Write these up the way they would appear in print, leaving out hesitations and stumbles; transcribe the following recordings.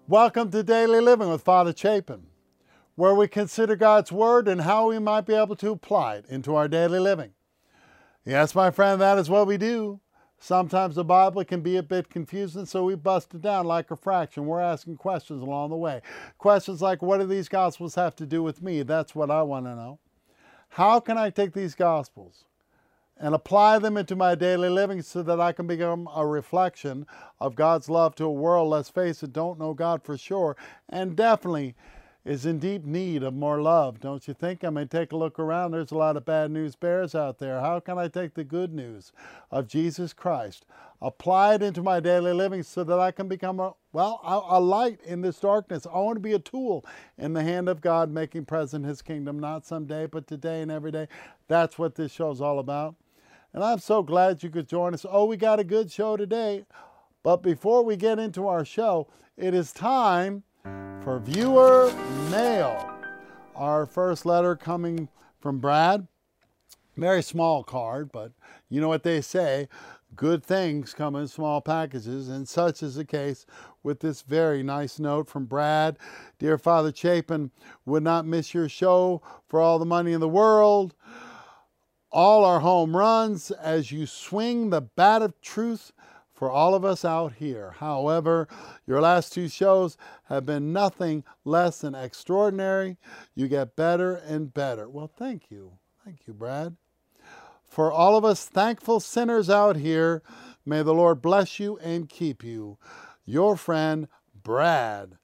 Welcome to Daily Living with Father Chapin, where we consider God's Word and how we might be able to apply it into our daily living. Yes, my friend, that is what we do. Sometimes the Bible can be a bit confusing, so we bust it down like a fraction. We're asking questions along the way. Questions like, what do these Gospels have to do with me? That's what I want to know. How can I take these Gospels and apply them into my daily living so that I can become a reflection of God's love to a world, let's face it, don't know God for sure, and definitely is in deep need of more love, don't you think? I mean, take a look around. There's a lot of bad news bears out there. How can I take the good news of Jesus Christ, apply it into my daily living so that I can become a light in this darkness? I want to be a tool in the hand of God, making present His kingdom, not someday, but today and every day. That's what this show is all about. And I'm so glad you could join us. Oh, we got a good show today. But before we get into our show, it is time for viewer mail. Our first letter coming from Brad. Very small card, but you know what they say. Good things come in small packages, and such is the case with this very nice note from Brad. Dear Father Chapin, would not miss your show for all the money in the world. All our home runs as you swing the bat of truth for all of us out here. However, your last two shows have been nothing less than extraordinary. You get better and better. Well, thank you. Thank you, Brad. For all of us thankful sinners out here, may the Lord bless you and keep you. Your friend, Brad,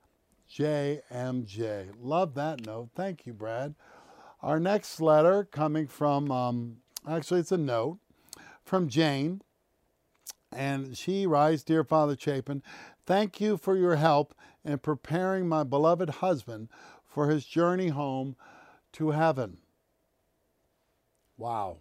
JMJ. Love that note. Thank you, Brad. Our next letter coming from, actually it's a note, from Jane. And she writes, Dear Father Chapin, thank you for your help in preparing my beloved husband for his journey home to heaven. Wow.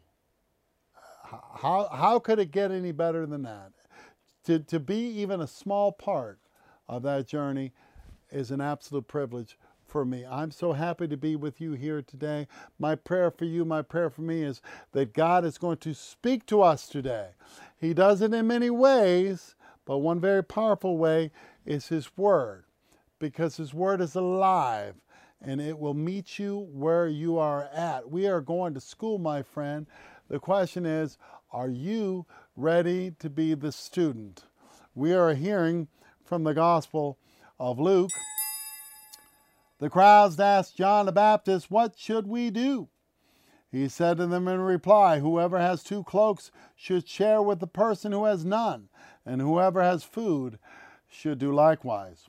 How could it get any better than that? To be even a small part of that journey is an absolute privilege for me. I'm so happy to be with you here today. My prayer for you, my prayer for me is that God is going to speak to us today. He does it in many ways, but one very powerful way is His Word, because His Word is alive and it will meet you where you are at. We are going to school, my friend. The question is, are you ready to be the student? We are hearing from the Gospel of Luke. The crowds asked John the Baptist, what should we do? He said to them in reply, whoever has 2 cloaks should share with the person who has none, and whoever has food should do likewise.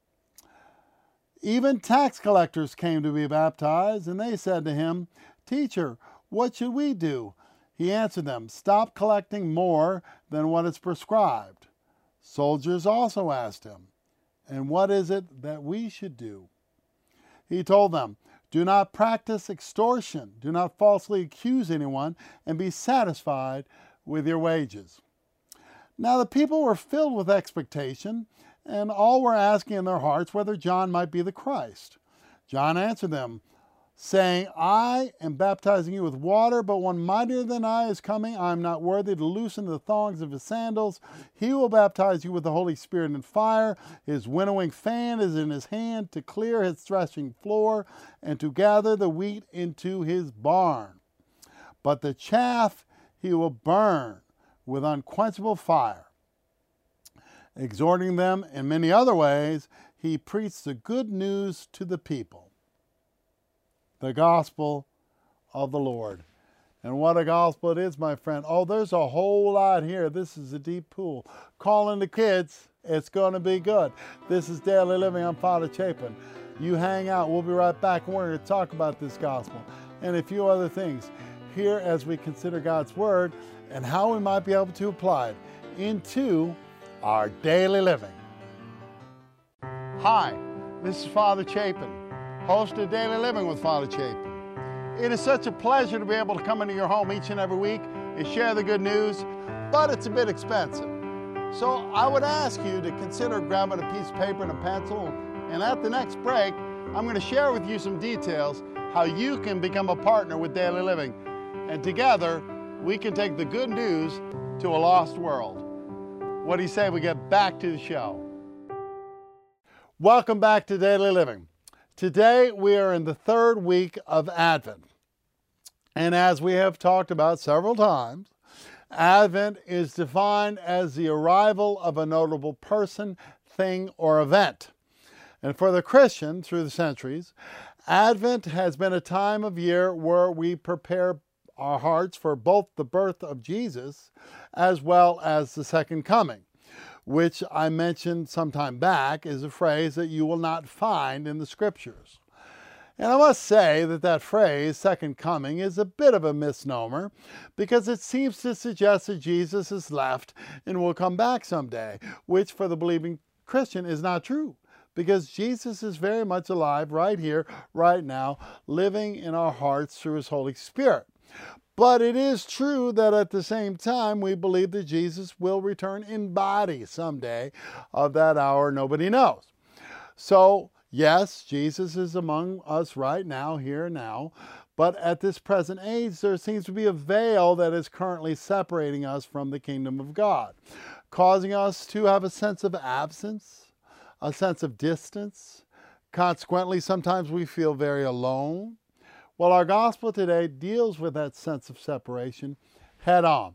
Even tax collectors came to be baptized, and they said to him, Teacher, what should we do? He answered them, stop collecting more than what is prescribed. Soldiers also asked him, and what is it that we should do? He told them, do not practice extortion. Do not falsely accuse anyone, and be satisfied with your wages. Now the people were filled with expectation, and all were asking in their hearts whether John might be the Christ. John answered them, saying, I am baptizing you with water, but one mightier than I is coming. I am not worthy to loosen the thongs of his sandals. He will baptize you with the Holy Spirit and fire. His winnowing fan is in his hand to clear his threshing floor and to gather the wheat into his barn. But the chaff he will burn with unquenchable fire. Exhorting them in many other ways, he preached the good news to the people. The gospel of the Lord. And what a gospel it is, my friend. Oh, there's a whole lot here. This is a deep pool. Calling the kids, it's going to be good. This is Daily Living. I'm Father Chapin. You hang out. We'll be right back, and we're going to talk about this gospel and a few other things here as we consider God's Word and how we might be able to apply it into our daily living. Hi, this is Father Chapin, host of Daily Living with Father Chapin. It is such a pleasure to be able to come into your home each and every week and share the good news, but it's a bit expensive. So I would ask you to consider grabbing a piece of paper and a pencil, and at the next break, I'm going to share with you some details how you can become a partner with Daily Living. And together, we can take the good news to a lost world. What do you say we get back to the show? Welcome back to Daily Living. Today we are in the third week of Advent. And as we have talked about several times, Advent is defined as the arrival of a notable person, thing, or event. And for the Christian, through the centuries, Advent has been a time of year where we prepare our hearts for both the birth of Jesus as well as the second coming, which I mentioned some time back is a phrase that you will not find in the Scriptures. And I must say that phrase, second coming, is a bit of a misnomer because it seems to suggest that Jesus has left and will come back someday, which for the believing Christian is not true, because Jesus is very much alive right here, right now, living in our hearts through His Holy Spirit. But it is true that at the same time, we believe that Jesus will return in body someday. Of that hour, nobody knows. So, yes, Jesus is among us right now, here and now. But at this present age, there seems to be a veil that is currently separating us from the kingdom of God, causing us to have a sense of absence, a sense of distance. Consequently, sometimes we feel very alone. Well, our gospel today deals with that sense of separation head on.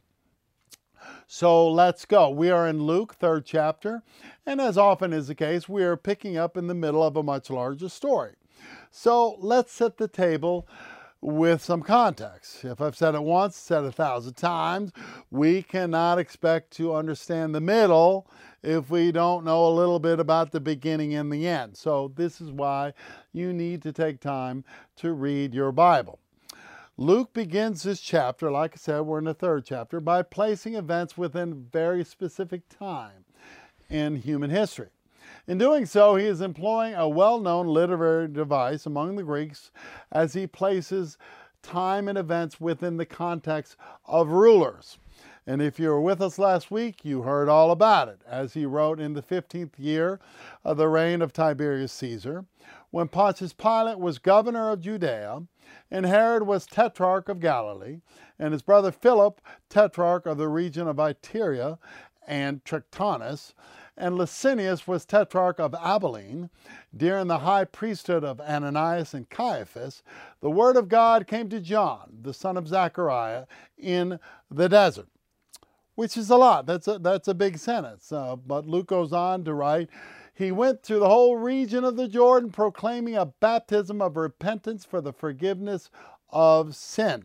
So let's go. We are in Luke, 3rd chapter, and as often is the case, we are picking up in the middle of a much larger story. So let's set the table with some context. If I've said it once, said it 1,000 times, we cannot expect to understand the middle if we don't know a little bit about the beginning and the end. So this is why you need to take time to read your Bible. Luke begins this chapter, like I said, we're in the 3rd chapter, by placing events within very specific time in human history. In doing so, he is employing a well-known literary device among the Greeks as he places time and events within the context of rulers. And if you were with us last week, you heard all about it, as he wrote in the 15th year of the reign of Tiberius Caesar, when Pontius Pilate was governor of Judea, and Herod was tetrarch of Galilee, and his brother Philip, tetrarch of the region of Iturea and Trachonitis, and Licinius was tetrarch of Abilene. During the high priesthood of Ananias and Caiaphas, the word of God came to John, the son of Zechariah, in the desert. Which is a lot. That's a big sentence. But Luke goes on to write, he went through the whole region of the Jordan, proclaiming a baptism of repentance for the forgiveness of sin.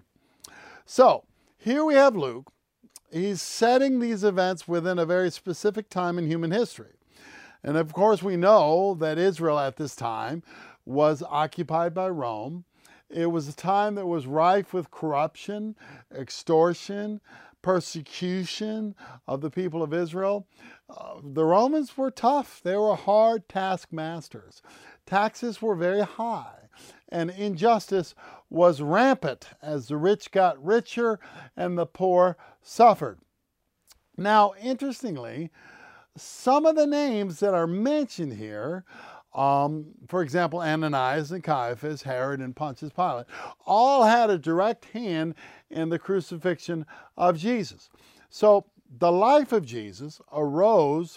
So, here we have Luke. He's setting these events within a very specific time in human history. And of course, we know that Israel at this time was occupied by Rome. It was a time that was rife with corruption, extortion, persecution of the people of Israel. The Romans were tough. They were hard taskmasters. Taxes were very high, and injustice was rampant as the rich got richer and the poor suffered. Now, interestingly, some of the names that are mentioned here, for example, Ananias and Caiaphas, Herod and Pontius Pilate, all had a direct hand in the crucifixion of Jesus. So the life of Jesus arose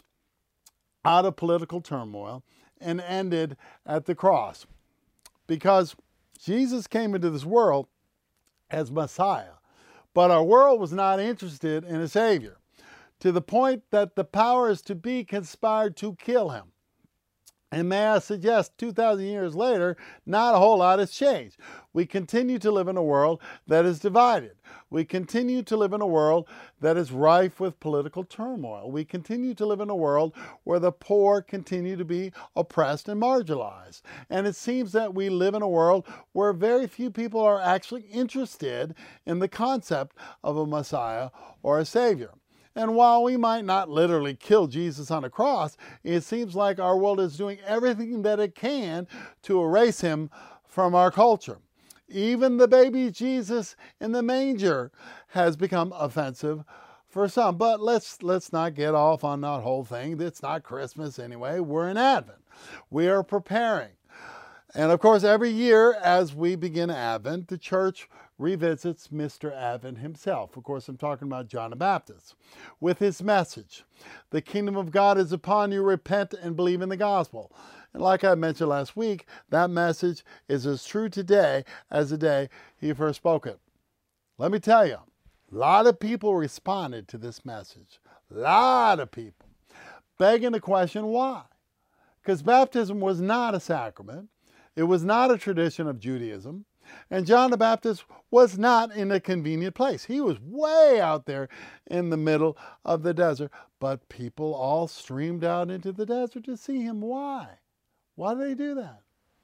out of political turmoil and ended at the cross, because Jesus came into this world as Messiah, but our world was not interested in a Savior, to the point that the powers to be conspired to kill him. And may I suggest, 2,000 years later, not a whole lot has changed. We continue to live in a world that is divided. We continue to live in a world that is rife with political turmoil. We continue to live in a world where the poor continue to be oppressed and marginalized. And it seems that we live in a world where very few people are actually interested in the concept of a Messiah or a Savior. And while we might not literally kill Jesus on a cross, it seems like our world is doing everything that it can to erase him from our culture. Even the baby Jesus in the manger has become offensive for some. But let's not get off on that whole thing. It's not Christmas anyway. We're in Advent. We are preparing. And of course, every year as we begin Advent, the church revisits Mr. Advent himself. Of course, I'm talking about John the Baptist, with his message. The kingdom of God is upon you. Repent and believe in the gospel. And like I mentioned last week, that message is as true today as the day he first spoke it. Let me tell you, a lot of people responded to this message. A lot of people. Begging the question, why? Because baptism was not a sacrament. It was not a tradition of Judaism. And John the Baptist was not in a convenient place. He was way out there in the middle of the desert. But people all streamed out into the desert to see him. Why? Why do they do that?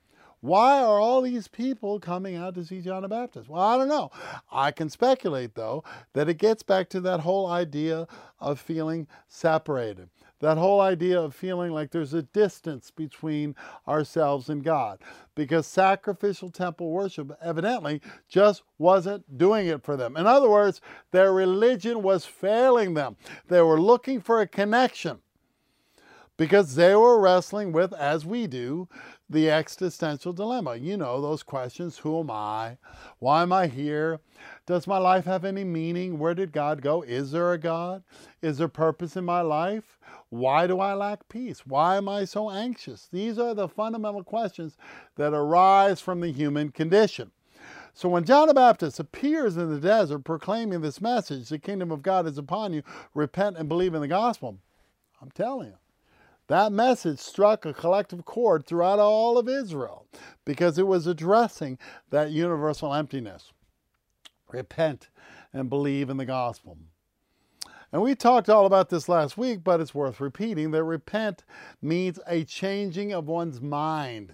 Why are all these people coming out to see John the Baptist? Well, I don't know. I can speculate, though, that it gets back to that whole idea of feeling separated. That whole idea of feeling like there's a distance between ourselves and God. Because sacrificial temple worship evidently just wasn't doing it for them. In other words, their religion was failing them. They were looking for a connection. Because they were wrestling with, as we do, the existential dilemma. You know, those questions: who am I? Why am I here? Does my life have any meaning? Where did God go? Is there a God? Is there purpose in my life? Why do I lack peace? Why am I so anxious? These are the fundamental questions that arise from the human condition. So when John the Baptist appears in the desert proclaiming this message, the kingdom of God is upon you, repent and believe in the gospel, I'm telling you, that message struck a collective chord throughout all of Israel because it was addressing that universal emptiness. Repent and believe in the gospel. And we talked all about this last week, but it's worth repeating that repent means a changing of one's mind,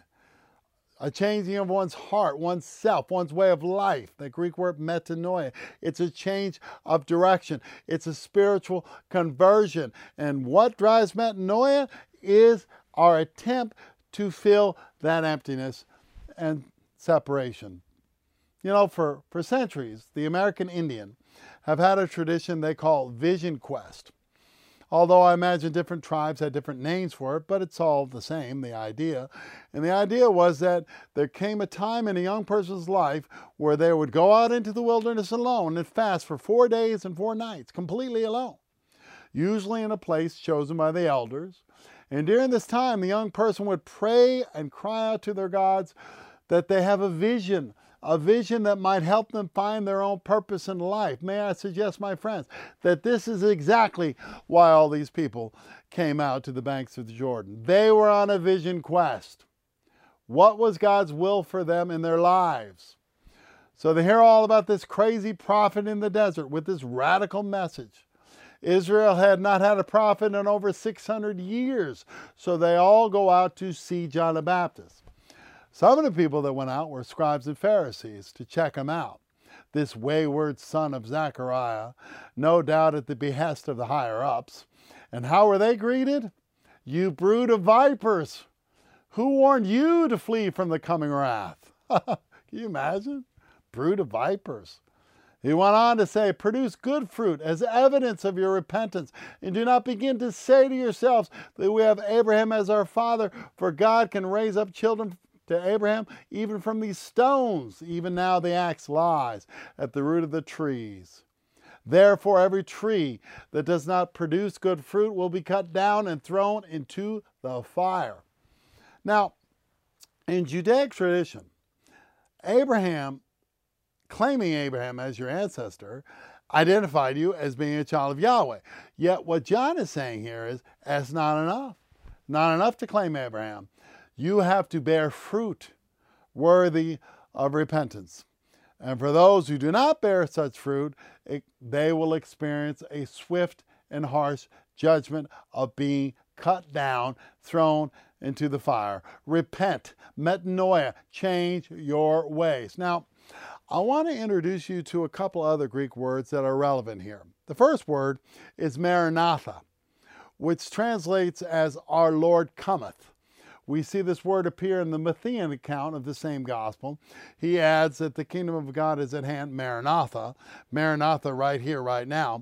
a changing of one's heart, one's self, one's way of life. The Greek word metanoia. It's a change of direction. It's a spiritual conversion. And what drives metanoia is our attempt to fill that emptiness and separation. You know, for centuries, the American Indian have had a tradition they call vision quest. Although I imagine different tribes had different names for it, but it's all the same, the idea. And the idea was that there came a time in a young person's life where they would go out into the wilderness alone and fast for 4 days and 4 nights, completely alone, usually in a place chosen by the elders. And during this time, the young person would pray and cry out to their gods that they have a vision that might help them find their own purpose in life. May I suggest, my friends, that this is exactly why all these people came out to the banks of the Jordan. They were on a vision quest. What was God's will for them in their lives? So they hear all about this crazy prophet in the desert with this radical message. Israel had not had a prophet in over 600 years, so they all go out to see John the Baptist. Some of the people that went out were scribes and Pharisees to check him out. This wayward son of Zechariah, no doubt at the behest of the higher-ups. And how were they greeted? You brood of vipers! Who warned you to flee from the coming wrath? Can you imagine? Brood of vipers. He went on to say, produce good fruit as evidence of your repentance, and do not begin to say to yourselves that we have Abraham as our father, for God can raise up children to Abraham even from these stones. Even now the axe lies at the root of the trees. Therefore every tree that does not produce good fruit will be cut down and thrown into the fire. Now, in Judaic tradition, Abraham, claiming Abraham as your ancestor, identified you as being a child of Yahweh. Yet what John is saying here is, that's not enough. Not enough to claim Abraham. You have to bear fruit worthy of repentance. And for those who do not bear such fruit, they will experience a swift and harsh judgment of being cut down, thrown into the fire. Repent, metanoia, change your ways. Now, I want to introduce you to a couple other Greek words that are relevant here. The first word is Maranatha, which translates as our Lord cometh. We see this word appear in the Matthean account of the same gospel. He adds that the kingdom of God is at hand, Maranatha. Maranatha right here, right now.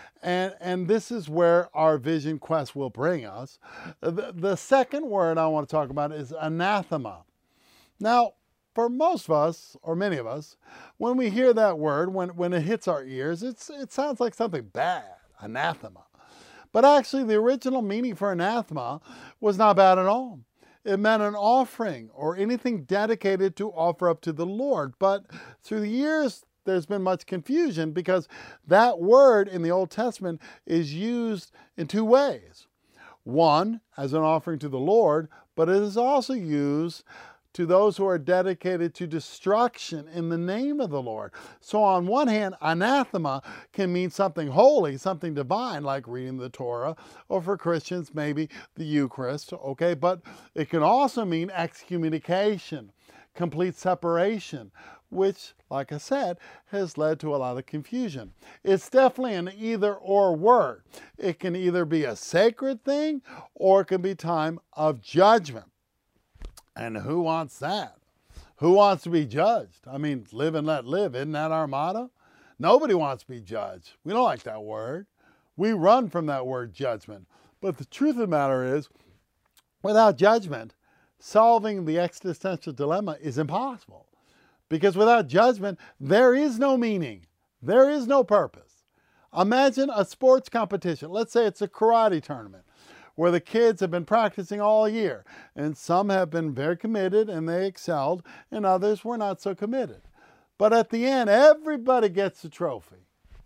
And this is where our vision quest will bring us. The second word I want to talk about is anathema. Now, for most of us, or many of us, when we hear that word, when it hits our ears, it sounds like something bad, anathema. But actually, the original meaning for anathema was not bad at all. It meant an offering or anything dedicated to offer up to the Lord. But through the years, there's been much confusion because that word in the Old Testament is used in two ways. One, as an offering to the Lord, but it is also used to those who are dedicated to destruction in the name of the Lord. So on one hand, anathema can mean something holy, something divine, like reading the Torah, or for Christians, maybe the Eucharist, okay? But it can also mean excommunication, complete separation, which, like I said, has led to a lot of confusion. It's definitely an either-or word. It can either be a sacred thing, or it can be time of judgment. And who wants that? Who wants to be judged? I mean, live and let live. Isn't that our motto? Nobody wants to be judged. We don't like that word. We run from that word judgment. But the truth of the matter is, without judgment, solving the existential dilemma is impossible. Because without judgment, there is no meaning. There is no purpose. Imagine a sports competition. Let's say it's a karate tournament, where the kids have been practicing all year, and some have been very committed and they excelled, and others were not so committed. But at the end, everybody gets a trophy.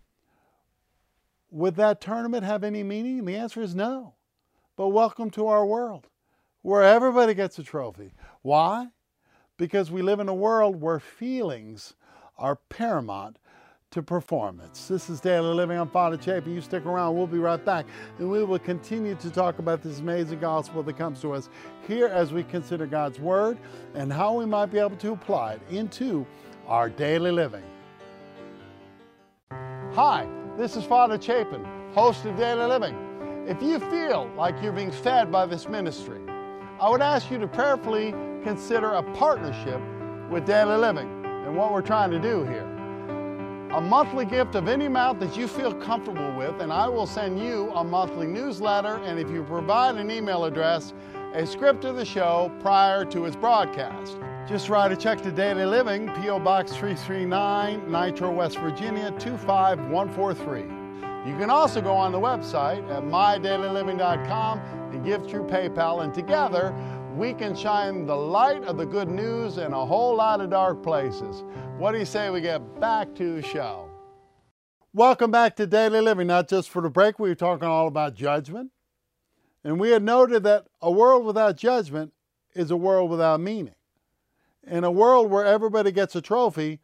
Would that tournament have any meaning? The answer is no. But welcome to our world, where everybody gets a trophy. Why? Because we live in a world where feelings are paramount to performance. This is Daily Living. I'm Father Chapin. You stick around. We'll be right back. And we will continue to talk about this amazing gospel that comes to us here as we consider God's Word and how we might be able to apply it into our daily living. Hi, this is Father Chapin, host of Daily Living. If you feel like you're being fed by this ministry, I would ask you to prayerfully consider a partnership with Daily Living and what we're trying to do here. A monthly gift of any amount that you feel comfortable with, and I will send you a monthly newsletter, and if you provide an email address, a script of the show prior to its broadcast. Just write a check to Daily Living, P.O. Box 339, Nitro, West Virginia, 25143. You can also go on the website at mydailyliving.com and give through PayPal, and together we can shine the light of the good news in a whole lot of dark places. What do you say we get back to the show? Welcome back to Daily Living. Not just for the break, we were talking all about judgment. And we had noted that a world without judgment is a world without meaning. In a world where everybody gets a trophy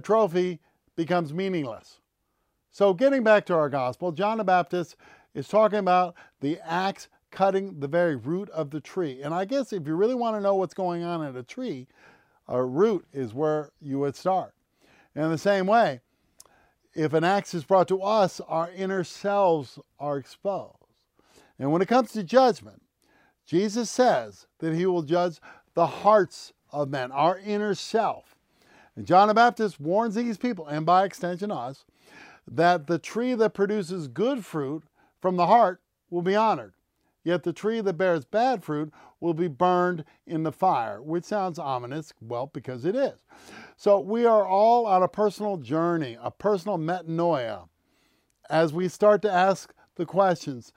becomes meaningless. So getting back to our gospel, John the Baptist is talking about the axe cutting the very root of the tree. And I guess if you really want to know what's going on in a tree, a root is where you would start. And in the same way, if an axe is brought to us, our inner selves are exposed. And when it comes to judgment, Jesus says that he will judge the hearts of men, our inner self. And John the Baptist warns these people, and by extension us, that the tree that produces good fruit from the heart will be honored. Yet the tree that bears bad fruit will be burned in the fire, which sounds ominous, well, because it is. So we are all on a personal journey, a personal metanoia, as we start to ask the questions,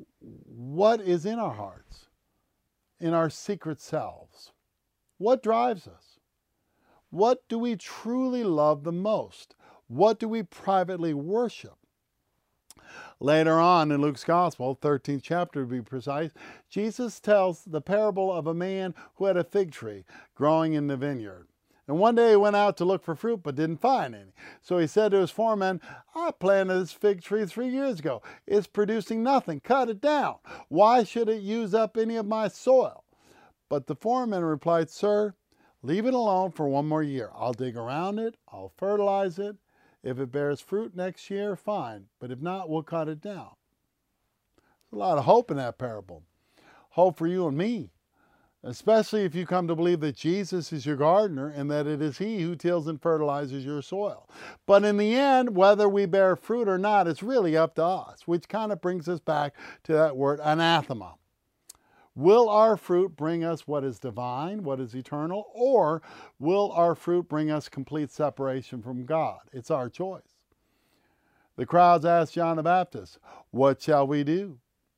what is in our hearts, in our secret selves? What drives us? What do we truly love the most? What do we privately worship? Later on in Luke's Gospel, 13th chapter to be precise, Jesus tells the parable of a man who had a fig tree growing in the vineyard. And one day he went out to look for fruit but didn't find any. So he said to his foreman, I planted this fig tree 3 years ago. It's producing nothing. Cut it down. Why should it use up any of my soil? But the foreman replied, Sir, leave it alone for 1 more year. I'll dig around it. I'll fertilize it. If it bears fruit next year, fine. But if not, we'll cut it down. There's a lot of hope in that parable. Hope for you and me. Especially if you come to believe that Jesus is your gardener and that it is he who tills and fertilizes your soil. But in the end, whether we bear fruit or not, it's really up to us, which kind of brings us back to that word anathema. Will our fruit bring us what is divine, what is eternal, or will our fruit bring us complete separation from God? It's our choice. The crowds asked John the Baptist, "What shall we do?"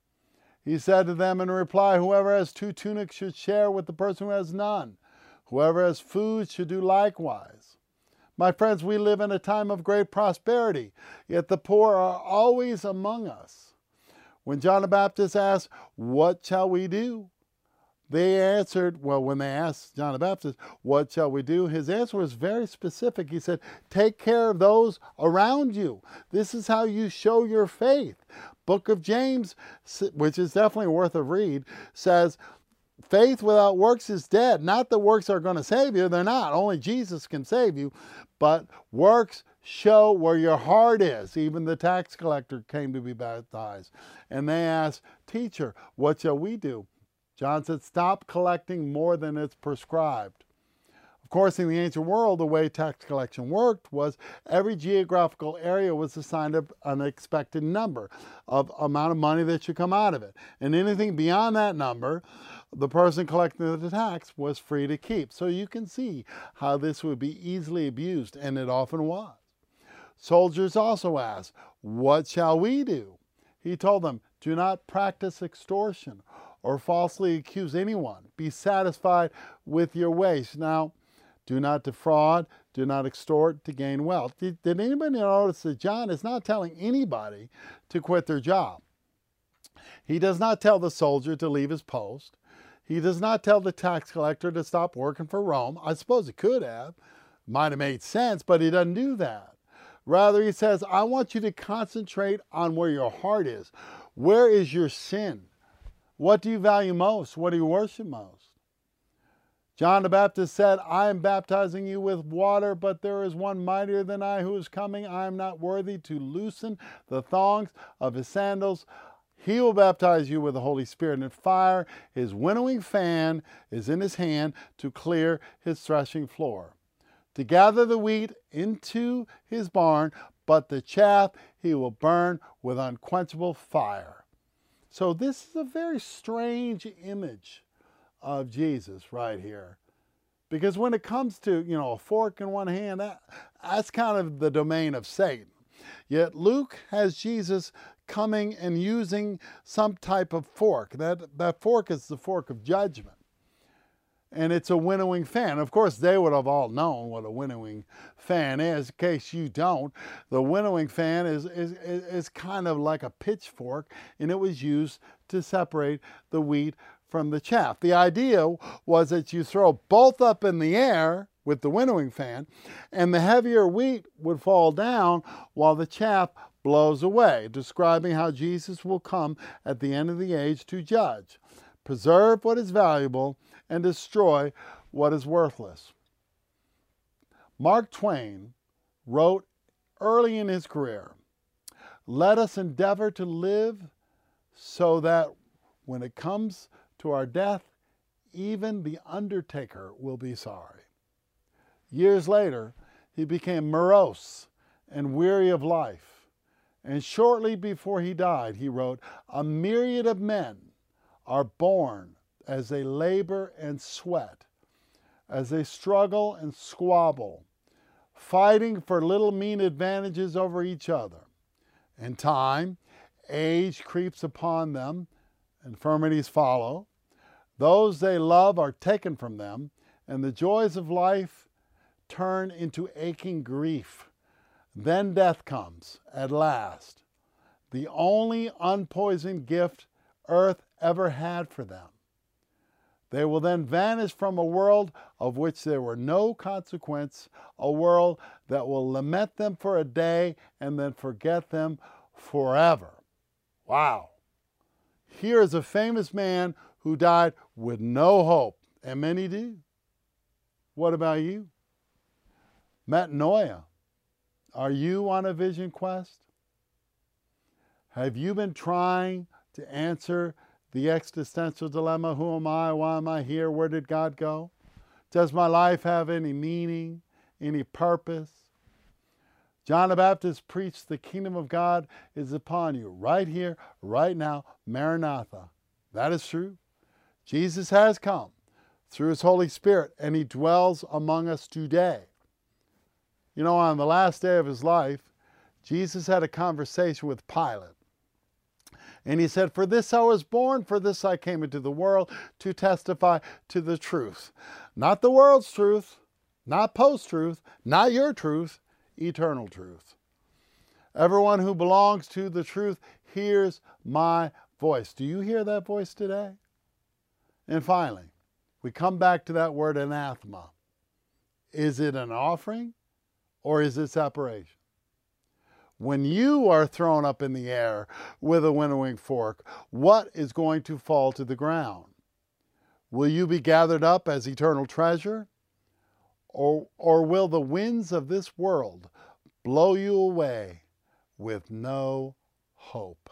He said to them in reply, "Whoever has 2 tunics should share with the person who has none. Whoever has food should do likewise." My friends, we live in a time of great prosperity, yet the poor are always among us. When John the Baptist asked, "What shall we do?" they answered, when they asked John the Baptist, "What shall we do?" his answer was very specific. He said, "Take care of those around you." This is how you show your faith. Book of James, which is definitely worth a read, says, faith without works is dead. Not that works are going to save you. They're not. Only Jesus can save you. But works show where your heart is. Even the tax collector came to be baptized. And they asked, "Teacher, what shall we do?" John said, "Stop collecting more than is prescribed." Of course, in the ancient world, the way tax collection worked was every geographical area was assigned an expected number of amount of money that should come out of it. And anything beyond that number, the person collecting the tax was free to keep. So you can see how this would be easily abused, and it often was. Soldiers also asked, "What shall we do?" He told them, "Do not practice extortion or falsely accuse anyone. Be satisfied with your wage." Now, do not defraud, do not extort to gain wealth. Did anybody notice that John is not telling anybody to quit their job? He does not tell the soldier to leave his post. He does not tell the tax collector to stop working for Rome. I suppose he could have. Might have made sense, but he doesn't do that. Rather, he says, "I want you to concentrate on where your heart is. Where is your sin? What do you value most? What do you worship most?" John the Baptist said, "I am baptizing you with water, but there is one mightier than I who is coming. I am not worthy to loosen the thongs of his sandals. He will baptize you with the Holy Spirit and fire. His winnowing fan is in his hand to clear his threshing floor, to gather the wheat into his barn, but the chaff he will burn with unquenchable fire." So this is a very strange image of Jesus right here. Because when it comes to, a fork in one hand, that's kind of the domain of Satan. Yet Luke has Jesus coming and using some type of fork. That fork is the fork of judgment. And it's a winnowing fan. Of course, they would have all known what a winnowing fan is. In case you don't, the winnowing fan is kind of like a pitchfork, and it was used to separate the wheat from the chaff. The idea was that you throw both up in the air with the winnowing fan, and the heavier wheat would fall down while the chaff blows away, describing how Jesus will come at the end of the age to judge, preserve what is valuable, and destroy what is worthless. Mark Twain wrote early in his career, "Let us endeavor to live so that when it comes to our death, even the undertaker will be sorry." Years later, he became morose and weary of life. And shortly before he died, he wrote, "A myriad of men are born as they labor and sweat, as they struggle and squabble, fighting for little mean advantages over each other. In time, age creeps upon them, infirmities follow. Those they love are taken from them, and the joys of life turn into aching grief. Then death comes, at last, the only unpoisoned gift earth ever had for them. They will then vanish from a world of which there were no consequence, a world that will lament them for a day and then forget them forever." Wow. Here is a famous man who died with no hope, and many do. What about you? Metanoia. Are you on a vision quest? Have you been trying to answer the existential dilemma? Who am I? Why am I here? Where did God go? Does my life have any meaning, any purpose? John the Baptist preached the kingdom of God is upon you right here, right now, Maranatha. That is true. Jesus has come through His Holy Spirit, and He dwells among us today. You know, on the last day of His life, Jesus had a conversation with Pilate. And He said, "For this I was born, for this I came into the world, to testify to the truth." Not the world's truth, not post-truth, not your truth, eternal truth. Everyone who belongs to the truth hears my voice. Do you hear that voice today? And finally, we come back to that word anathema. Is it an offering or is it separation? When you are thrown up in the air with a winnowing fork, what is going to fall to the ground? Will you be gathered up as eternal treasure? Or will the winds of this world blow you away with no hope?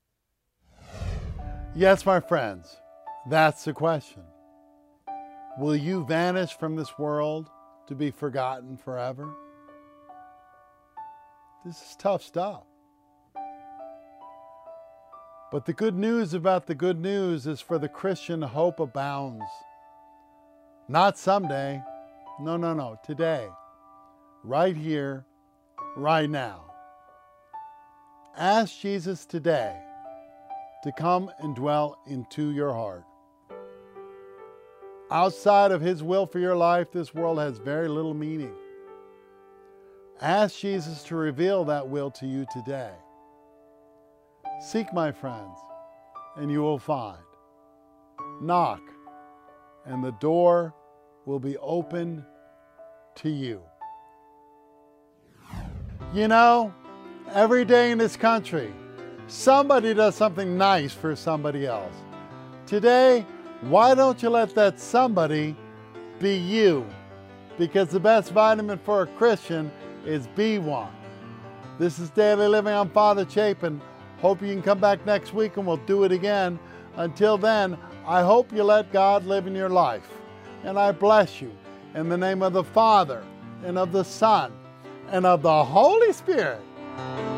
Yes, my friends, that's the question. Will you vanish from this world to be forgotten forever? This is tough stuff. But the good news about the good news is for the Christian, hope abounds. Not someday. No. Today. Right here, right now. Ask Jesus today to come and dwell into your heart. Outside of His will for your life, this world has very little meaning. Ask Jesus to reveal that will to you today. Seek, my friends, and you will find. Knock, and the door will be opened to you. You know, every day in this country, somebody does something nice for somebody else. Today, why don't you let that somebody be you? Because the best vitamin for a Christian is B1. This is Daily Living. I'm Father Chapin. Hope you can come back next week and we'll do it again. Until then, I hope you let God live in your life. And I bless you in the name of the Father, and of the Son, and of the Holy Spirit.